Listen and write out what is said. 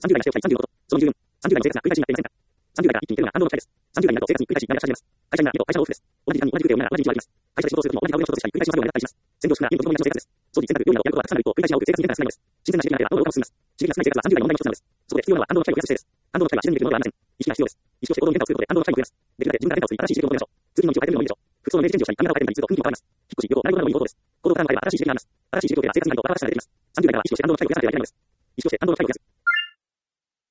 30代がしておきたい35度。その理由。30代の生活が繰り返しになっていませんか？30代が一気にいけるのが反動の機会です。30代になると生活に繰り返しになりがちになります。会社員がいいと会社がオフです。同じ時間に同じ空気を読みながら同じ日があります。会社で仕事をするときも同じ顔の人として繰り返しの作業をやったりします。専業主婦がいいと自分の生活です。装備、洗濯、料理などやることがたくさんあると繰り返しが多く生活に変化が少ないのです。新鮮な刺激がなければどんどん老化も進みます。刺激が少ない生活は30代の問題の一つなのです。そこで必要なのは反動の機会を増やす姿勢です。反動の機会は自然にできるものではありません。意識が必要です。意識をして行動に変化をすることで反動の機会も増えます。できるだけ自分から変化をする新しい刺激を求めましょう。次の道を変えてみるのもいいでしょう。服装のイメージチェンジをしたり、髪型を変えてみたりすると雰囲気も変わります。引っ越し、旅行、ライブなどもいいことです。行動からの変えば新しい刺激があります。新しい刺激を受けたら生活になると新しさが出てきます。30代から意識をして反動の機会を増やさないといけないのです。意識をして反動の機会を増やす。